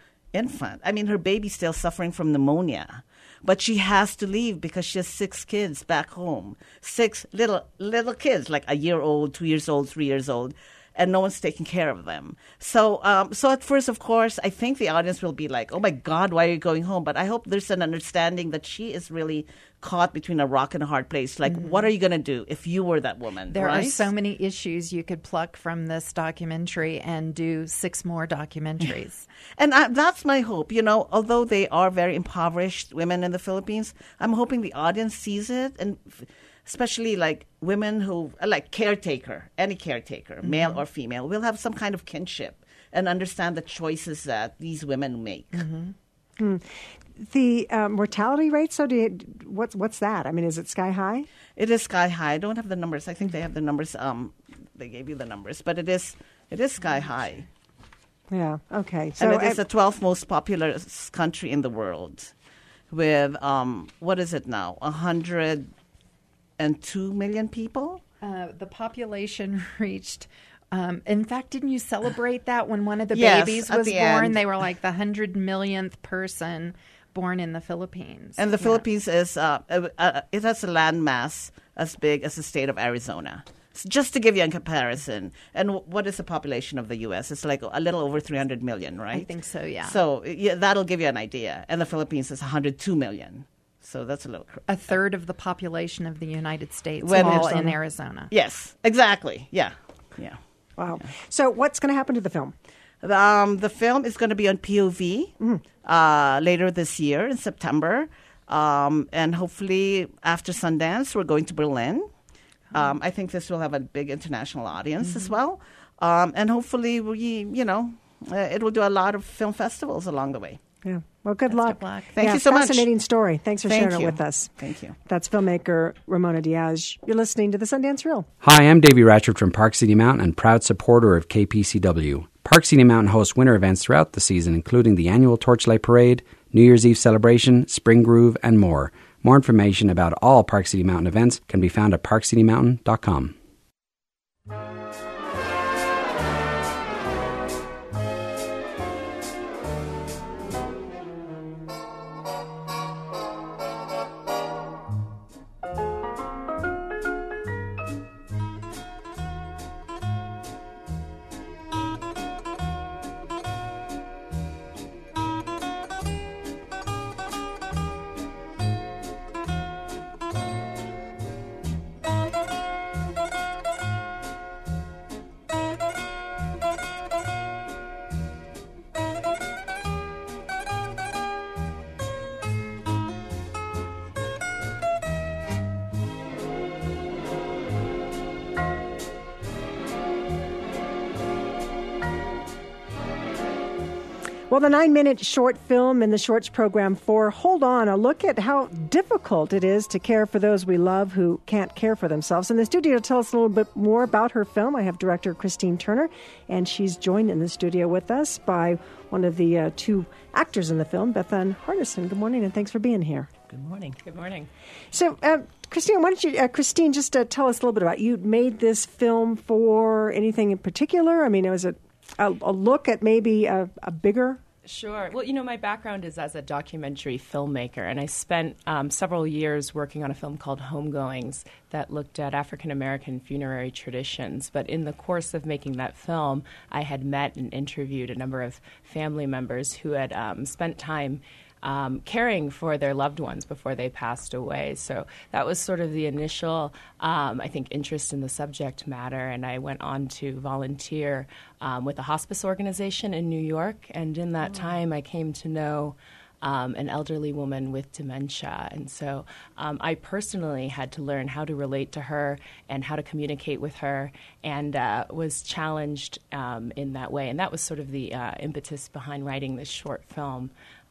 S10: baby's still suffering from pneumonia. But she has to leave because she has 6 kids back home. 6 little kids, like a year old, 2 years old, 3 years old, and no one's taking care of them. So at first, of course, I think the audience will be like, oh my God, why are you going home? But I hope there's an understanding that she is really caught between a rock and a hard place. Like, what are you going to do if you were that woman?
S2: There
S10: right?
S2: are so many issues you could pluck from this documentary and do 6 more documentaries.
S10: And that's my hope. Although they are very impoverished women in the Philippines, I'm hoping the audience sees it, and especially like women who, like any caretaker, male or female, will have some kind of kinship and understand the choices that these women make.
S1: Mm-hmm. The mortality rate, so what's that? I mean, is it sky high?
S10: It is sky high. I don't have the numbers. I think they have the numbers. They gave you the numbers, but it is sky high.
S1: Yeah, okay. So
S10: and it is the 12th most populous country in the world with, what is it now, 102 million people?
S2: The population reached In fact, didn't you celebrate that when one of the
S10: Yes,
S2: babies
S10: at
S2: was
S10: the
S2: born?
S10: end.
S2: They were like the 100 millionth person born in the Philippines.
S10: And the Philippines is it has a landmass as big as the state of Arizona. So just to give you a comparison, and what is the population of the U.S.? It's like a little over 300 million, right?
S2: I think so, yeah.
S10: So that'll give you an idea. And the Philippines is 102 million. So that's a little...
S2: A third of the population of the United States,
S10: When
S2: all
S10: Arizona-
S2: in Arizona.
S10: Yes, exactly. Yeah.
S1: Wow. So what's going to happen to the film?
S10: The film is going to be on POV later this year in September. And hopefully after Sundance, we're going to Berlin. I think this will have a big international audience as well. And hopefully, it will do a lot of film festivals along the way.
S1: Yeah. Well, good luck.
S2: good luck.
S10: Thank you so much.
S1: Fascinating story. Thanks for
S10: Thank
S1: sharing it
S10: you.
S1: with us.
S10: Thank you.
S1: That's filmmaker Ramona Diaz. You're listening to the Sundance Reel.
S11: Hi, I'm Davey Ratchford from Park City Mountain and proud supporter of KPCW. Park City Mountain hosts winter events throughout the season, including the annual Torchlight Parade, New Year's Eve celebration, Spring Groove, and more. More information about all Park City Mountain events can be found at parkcitymountain.com.
S1: Well, the 9-minute short film in the Shorts program for Hold On, a look at how difficult it is to care for those we love who can't care for themselves. In the studio to tell us a little bit more about her film, I have director Christine Turner, and she's joined in the studio with us by one of the two actors in the film, Bethann Hardison. Good morning, and thanks for being here.
S12: Good morning. Good morning.
S1: So, Christine, why don't you, Christine, just tell us a little bit about you made this film for anything in particular? I mean, it was a look at maybe a bigger...
S12: Sure. Well, my background is as a documentary filmmaker, and I spent several years working on a film called Homegoings that looked at African-American funerary traditions. But in the course of making that film, I had met and interviewed a number of family members who had spent time caring for their loved ones before they passed away. So that was sort of the initial, I think, interest in the subject matter. And I went on to volunteer with a hospice organization in New York. And in that time, I came to know an elderly woman with dementia. And so I personally had to learn how to relate to her and how to communicate with her, and was challenged in that way. And that was sort of the impetus behind writing this short film,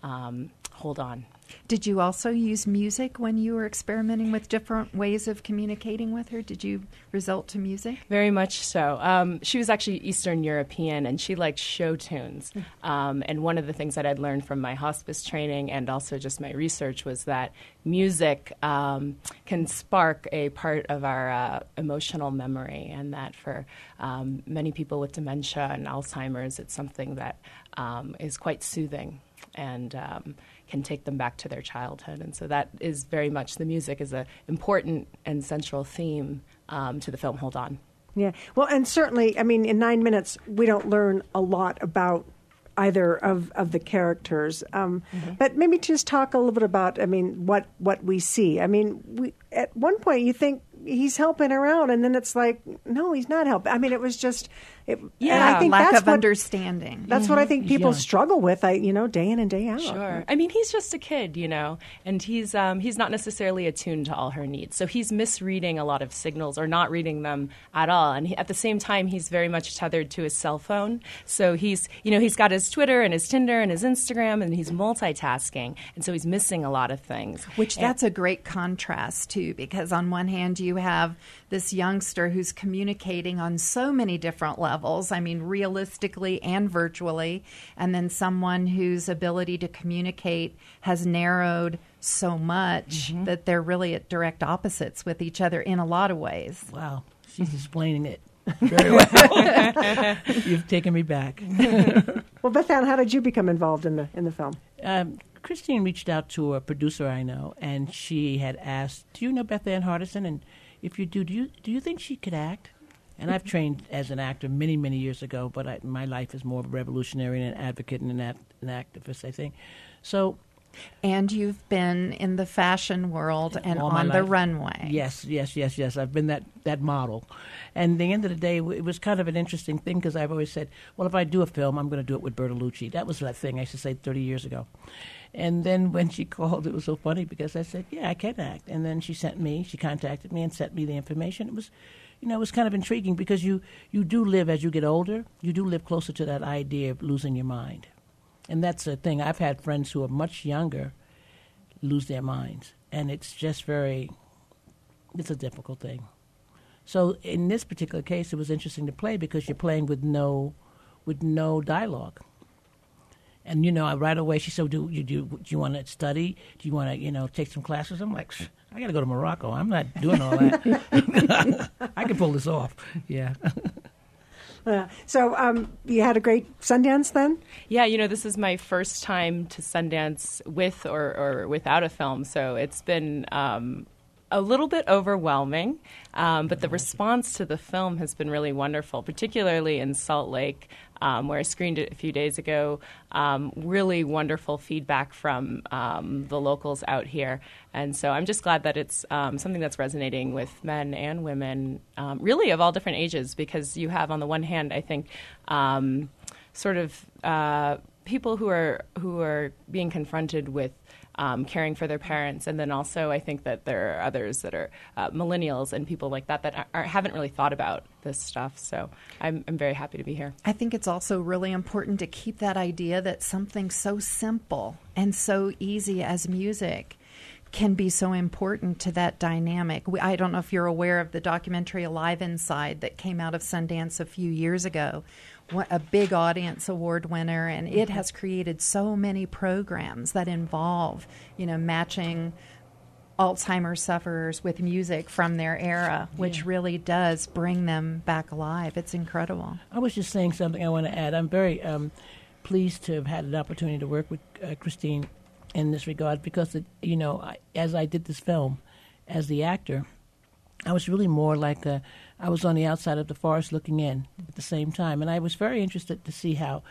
S12: Hold On.
S2: Did you also use music when you were experimenting with different ways of communicating with her? Did you resort to music?
S12: Very much so. She was actually Eastern European, and she liked show tunes. And one of the things that I'd learned from my hospice training and also just my research was that music can spark a part of our emotional memory, and that for many people with dementia and Alzheimer's, it's something that is quite soothing and can take them back to their childhood. And so that is very much, the music is an important and central theme to the film Hold On.
S1: Yeah. Well, and certainly, I mean, in 9 minutes, we don't learn a lot about either of the characters. But maybe just talk a little bit about, I mean, what we see. I mean, at one point you think he's helping her out, and then it's like, no, he's not helping. I mean, it was just... and I think
S2: lack
S1: that's
S2: of understanding.
S1: That's what I think people struggle with, day in and day out.
S12: Sure. I mean, he's just a kid, and he's not necessarily attuned to all her needs. So he's misreading a lot of signals or not reading them at all. And at the same time, he's very much tethered to his cell phone. So he's got his Twitter and his Tinder and his Instagram, and he's multitasking. And so he's missing a lot of things.
S2: That's a great contrast, too, because on one hand, you have this youngster who's communicating on so many different levels, I mean, realistically and virtually, and then someone whose ability to communicate has narrowed so much that they're really at direct opposites with each other in a lot of ways.
S13: Wow, she's explaining it. Very well. You've taken me back.
S1: Well, Beth Ann, how did you become involved in the film?
S13: Christine reached out to a producer I know, and she had asked, "Do you know Beth Ann Hardison? And if you do you think she could act?" And I've trained as an actor many, many years ago, but my life is more of a revolutionary and an advocate and an activist, I think. So.
S2: And you've been in the fashion world and on the runway.
S13: Yes. I've been that model. And at the end of the day, it was kind of an interesting thing because I've always said, well, if I do a film, I'm going to do it with Bertolucci. That was that thing I used to say 30 years ago. And then when she called, it was so funny because I said, yeah, I can act. And then she contacted me and sent me the information. It was, it was kind of intriguing because you do live, as you get older, you do live closer to that idea of losing your mind. And that's a thing. I've had friends who are much younger lose their minds. And it's just it's a difficult thing. So in this particular case, it was interesting to play because you're playing with no dialogue. And, right away she said, do you want to study? Do you want to, take some classes? I'm like, I got to go to Morocco. I'm not doing all that. I can pull this off. Yeah.
S1: So you had a great Sundance then?
S12: Yeah, this is my first time to Sundance with or without a film, so it's been a little bit overwhelming, but the response to the film has been really wonderful, particularly in Salt Lake, where I screened it a few days ago. Really wonderful feedback from the locals out here. And so I'm just glad that it's something that's resonating with men and women, really of all different ages, because you have, on the one hand, I think, sort of people who are being confronted with caring for their parents, and then also I think that there are others that are millennials and people like that haven't really thought about this stuff. So I'm very happy to be here.
S2: I think it's also really important to keep that idea that something so simple and so easy as music can be so important to that dynamic. I don't know if you're aware of the documentary Alive Inside that came out of Sundance a few years ago. A big audience award winner, and it has created so many programs that involve, matching Alzheimer's sufferers with music from their era, which really does bring them back alive. It's incredible.
S13: I was just saying something I want to add. I'm very pleased to have had an opportunity to work with Christine in this regard because, as I did this film as the actor, I was really more like I was on the outside of the forest looking in at the same time. And I was very interested to see how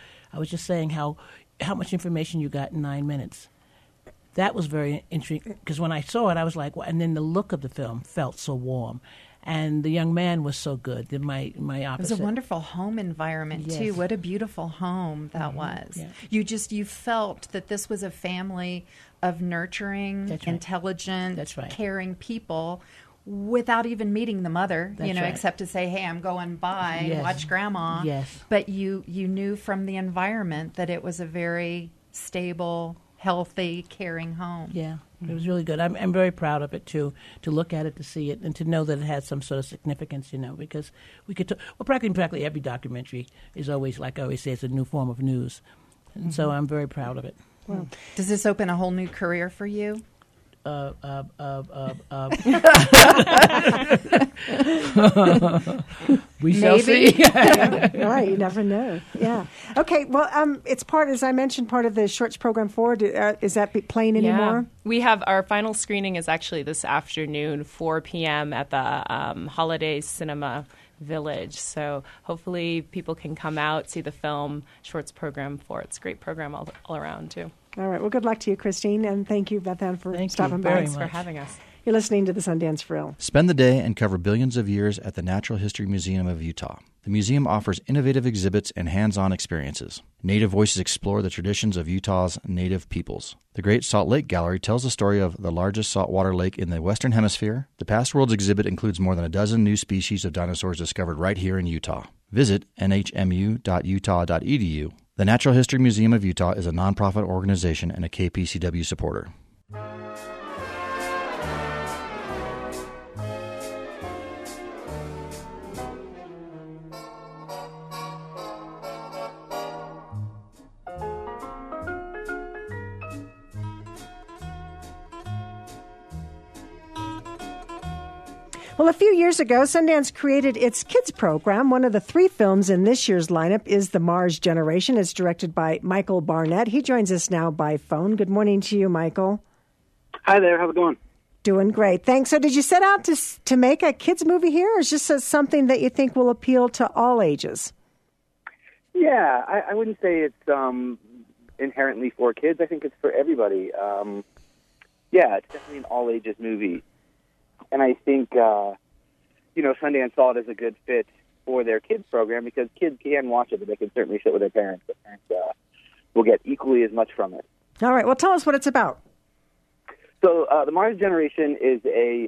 S13: much information you got in 9 minutes. That was very intriguing because when I saw it, I was like, well, and then the look of the film felt so warm. And the young man was so good. My opposite.
S2: It was a wonderful home environment, too. What a beautiful home that was. Yeah. You felt that this was a family of nurturing, intelligent, caring people without even meeting the mother, except to say, hey, I'm going by and watch Grandma.
S13: Yes.
S2: But you knew from the environment that it was a very stable, healthy, caring home.
S13: Yeah, it was really good. I'm very proud of it, too, to look at it, to see it, and to know that it has some sort of significance, because we could practically every documentary is always, like I always say, it's a new form of news. And so I'm very proud of it.
S2: Wow. Does this open a whole new career for you?
S13: We shall see.
S1: Right, you never know. Yeah. Okay. Well, it's as I mentioned, part of the Shorts Program Forward. Is that playing anymore?
S12: We have our final screening is actually this afternoon, 4 p.m. at the Holiday Cinema Village. So hopefully people can come out, see the film. Shorts Program Forward. It's a great program all around too.
S1: All right. Well, good luck to you, Christine, and thank you, Beth Ann, for stopping by.
S12: Thanks for having us.
S1: You're listening to the Sundance Frill.
S14: Spend the day and cover billions of years at the Natural History Museum of Utah. The museum offers innovative exhibits and hands-on experiences. Native Voices explore the traditions of Utah's native peoples. The Great Salt Lake Gallery tells the story of the largest saltwater lake in the Western Hemisphere. The Past Worlds exhibit includes more than a dozen new species of dinosaurs discovered right here in Utah. Visit nhmu.utah.edu. The Natural History Museum of Utah is a nonprofit organization and a KPCW supporter.
S1: Well, a few years ago, Sundance created its kids program. One of the 3 films in this year's lineup is The Mars Generation. It's directed by Michael Barnett. He joins us now by phone. Good morning to you, Michael.
S15: Hi there. How's it going?
S1: Doing great. Thanks. So did you set out to make a kids movie here, or is this just something that you think will appeal to all ages?
S15: Yeah, I wouldn't say it's inherently for kids. I think it's for everybody. Yeah, it's definitely an all-ages movie. And I think, Sundance saw it as a good fit for their kids program because kids can watch it, but they can certainly sit with their parents. The parents will get equally as much from it.
S1: All right. Well, tell us what it's about.
S15: So, The Mars Generation is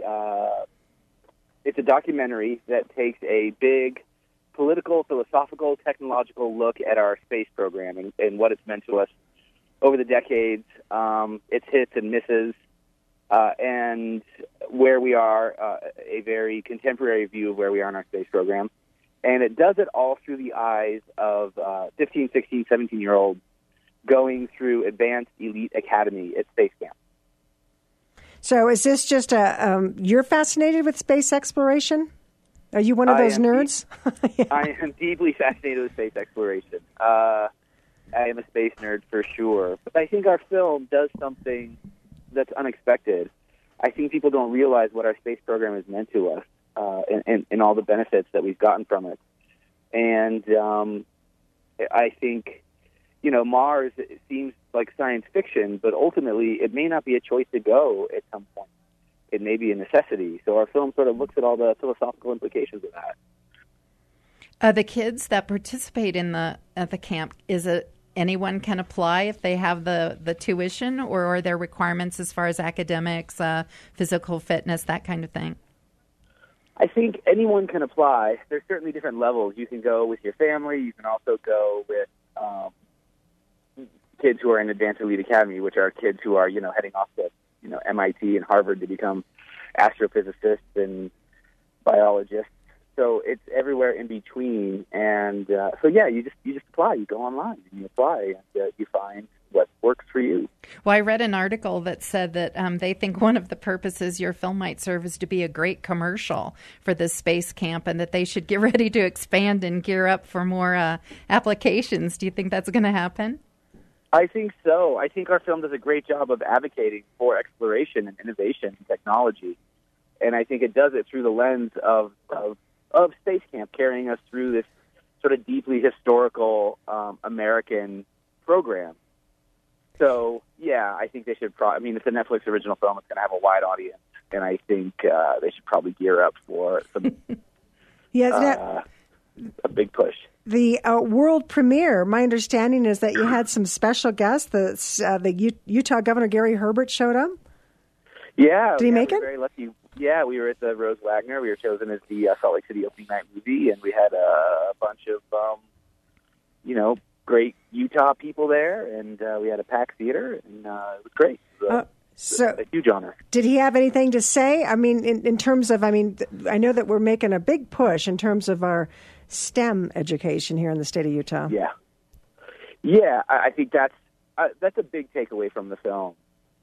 S15: it's a documentary that takes a big political, philosophical, technological look at our space program and what it's meant to us over the decades, its hits and misses, and where we are, a very contemporary view of where we are in our space program. And it does it all through the eyes of 15, 16, 17-year-olds going through Advanced Elite Academy at Space Camp.
S1: So is this just you're fascinated with space exploration? Are you one of those nerds?
S15: I am deeply fascinated with space exploration. I am a space nerd for sure. But I think our film does something that's unexpected. I think people don't realize what our space program has meant to us and all the benefits that we've gotten from it. And I think, Mars seems like science fiction, but ultimately it may not be a choice to go at some point. It may be a necessity. So our film sort of looks at all the philosophical implications of that.
S2: The kids that participate in the camp, is it anyone can apply if they have the tuition, or are there requirements as far as academics, physical fitness, that kind of thing?
S15: I think anyone can apply. There's certainly different levels. You can go with your family. You can also go with kids who are in Advanced Elite Academy, which are kids who are, heading off to MIT and Harvard to become astrophysicists and biologists. So it's everywhere in between. And you just apply. You go online and you apply, and you find what works for you.
S2: Well, I read an article that said that they think one of the purposes your film might serve is to be a great commercial for this space camp, and that they should get ready to expand and gear up for more applications. Do you think that's going to happen?
S15: I think so. I think our film does a great job of advocating for exploration and innovation and technology. And I think it does it through the lens of Space Camp, carrying us through this sort of deeply historical American program. So, yeah, I think they should it's a Netflix original film. It's going to have a wide audience. And I think they should probably gear up for some a big push.
S1: The world premiere, my understanding is that you had some special guests. The Utah Governor Gary Herbert showed up.
S15: Yeah.
S1: Did he make it?
S15: Very lucky. Yeah, we were at the Rose Wagner. We were chosen as the Salt Lake City opening night movie, and we had a bunch of, great Utah people there, and we had a packed theater, and it was great. It was a huge honor.
S1: Did he have anything to say? I mean, in terms of, I know that we're making a big push in terms of our STEM education here in the state of Utah.
S15: Yeah, I think that's a big takeaway from the film.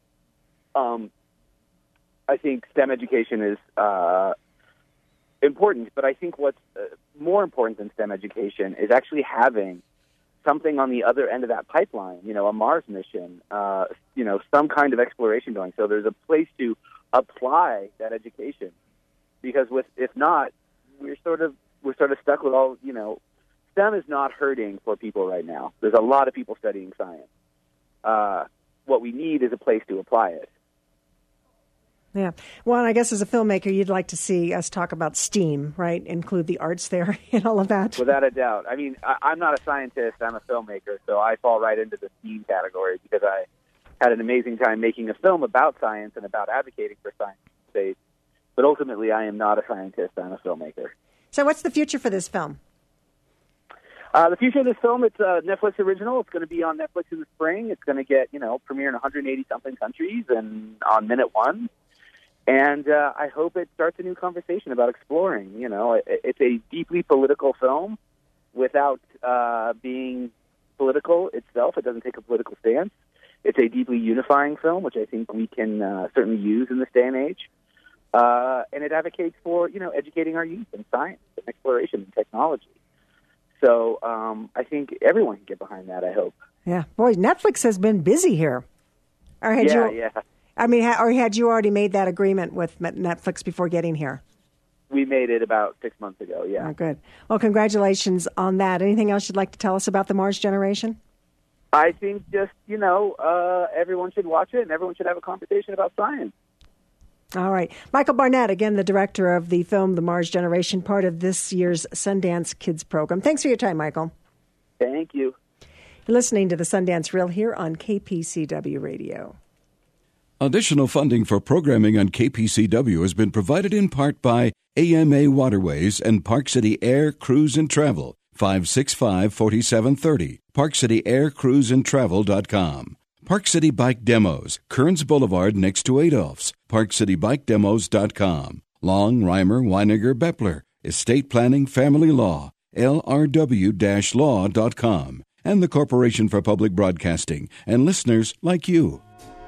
S15: I think STEM education is important, but I think what's more important than STEM education is actually having something on the other end of that pipeline, a Mars mission, some kind of exploration going. So there's a place to apply that education, because if not, we're sort of stuck with all, STEM is not hurting for people right now. There's a lot of people studying science. What we need is a place to apply it.
S1: Yeah. Well, and I guess as a filmmaker, you'd like to see us talk about STEAM, right? Include the arts there and all of that.
S15: Without a doubt. I mean, I'm not a scientist. I'm a filmmaker, so I fall right into the STEAM category because I had an amazing time making a film about science and about advocating for science in space. But ultimately, I am not a scientist. I'm a filmmaker.
S1: So what's the future for this film?
S15: The future of this film, it's a Netflix original. It's going to be on Netflix in the spring. It's going to get, premiere in 180-something countries and on minute one. And I hope it starts a new conversation about exploring. It's a deeply political film without being political itself. It doesn't take a political stance. It's a deeply unifying film, which I think we can certainly use in this day and age. And it advocates for, educating our youth in science and exploration and technology. So I think everyone can get behind that, I hope.
S1: Yeah. Boy, Netflix has been busy here. Or had
S15: yeah.
S1: I mean, or had you already made that agreement with Netflix before getting here?
S15: We made it about 6 months ago, yeah.
S1: Oh, good. Well, congratulations on that. Anything else you'd like to tell us about the Mars Generation?
S15: I think just, everyone should watch it and everyone should have a conversation about science.
S1: All right. Michael Barnett, again, the director of the film The Mars Generation, part of this year's Sundance Kids program. Thanks for your time, Michael.
S15: Thank you.
S1: You're listening to the Sundance Reel here on KPCW Radio.
S16: Additional funding for programming on KPCW has been provided in part by AMA Waterways and Park City Air, Cruise and Travel, 565-4730, ParkCityAirCruiseandTravel.com. Park City Bike Demos, Kearns Boulevard next to Adolph's, ParkCityBikeDemos.com. Long, Reimer, Weiniger, Bepler, Estate Planning, Family Law, LRW-Law.com, and the Corporation for Public Broadcasting, and listeners like you.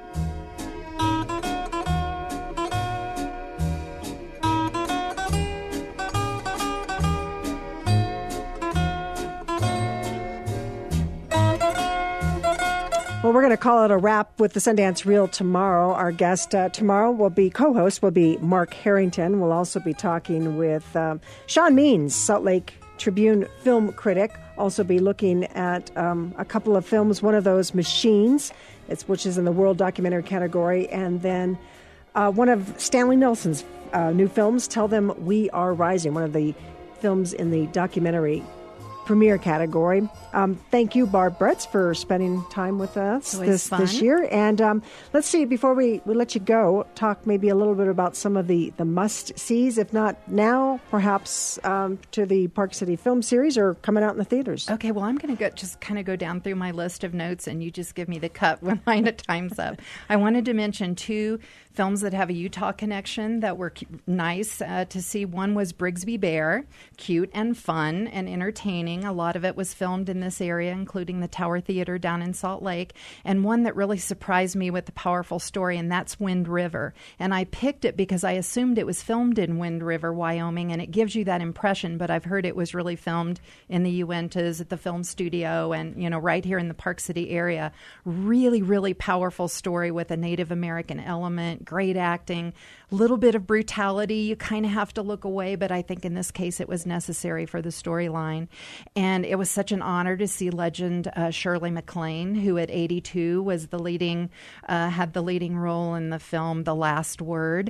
S1: Well, we're going to call it a wrap with the Sundance Reel tomorrow. Our guest tomorrow co-host will be Mark Harrington. We'll also be talking with Sean Means, Salt Lake Tribune film critic. Also be looking at a couple of films, one of those, Machines, which is in the World Documentary category, and then one of Stanley Nelson's new films, Tell Them We Are Rising, one of the films in the documentary premiere category. Thank you, Barb Bretz, for spending time with us this year. And let's see, before we let you go, talk maybe a little bit about some of the must-sees, if not now, perhaps to the Park City film series or coming out in the theaters.
S2: Okay, well, I'm going to just kind of go down through my list of notes, and you just give me the cut when my time's up. I wanted to mention two films that have a Utah connection that were nice to see. One was Brigsby Bear, cute and fun and entertaining. A lot of it was filmed in this area, including the Tower Theater down in Salt Lake. And one that really surprised me with the powerful story, and that's Wind River. And I picked it because I assumed it was filmed in Wind River, Wyoming, and it gives you that impression. But I've heard it was really filmed in the Uintas at the film studio and, right here in the Park City area. Really, really powerful story with a Native American element. Great acting, a little bit of brutality. You kind of have to look away, but I think in this case it was necessary for the storyline. And it was such an honor to see legend Shirley MacLaine, who at 82 was had the leading role in the film The Last Word.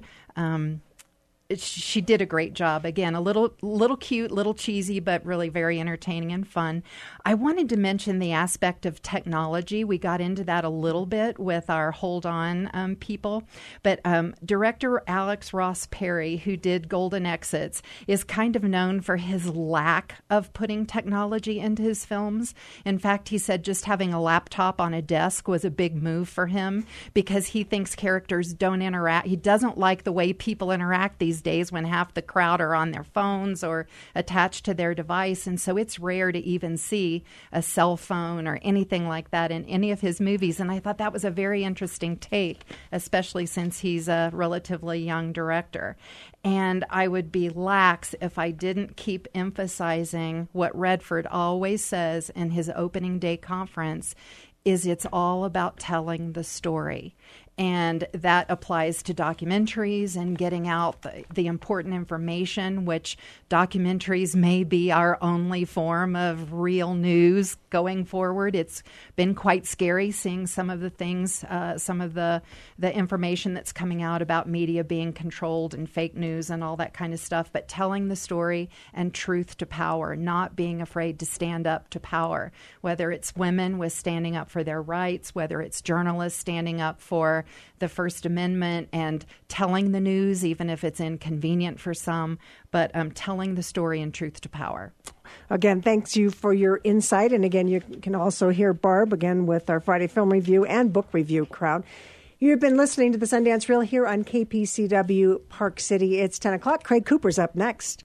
S2: She did a great job. Again, a little cute, little cheesy, but really very entertaining and fun. I wanted to mention the aspect of technology. We got into that a little bit with our Hold On people. But director Alex Ross Perry, who did Golden Exits, is kind of known for his lack of putting technology into his films. In fact, he said just having a laptop on a desk was a big move for him because he thinks characters don't interact. He doesn't like the way people interact these days when half the crowd are on their phones or attached to their device. And so it's rare to even see a cell phone or anything like that in any of his movies. And I thought that was a very interesting take, especially since he's a relatively young director. And I would be lax if I didn't keep emphasizing what Redford always says in his opening day conference is it's all about telling the story. And that applies to documentaries and getting out the important information, which documentaries may be our only form of real news going forward. It's been quite scary seeing some of the things, some of the information that's coming out about media being controlled and fake news and all that kind of stuff, but telling the story and truth to power, not being afraid to stand up to power, whether it's women with standing up for their rights, whether it's journalists standing up for the First Amendment and telling the news, even if it's inconvenient for some, but telling the story and truth to power.
S1: Again, thanks you for your insight. And again, you can also hear Barb again with our Friday film review and book review crowd. You've been listening to the Sundance Reel here on KPCW Park City. It's 10 o'clock. Craig Cooper's up next.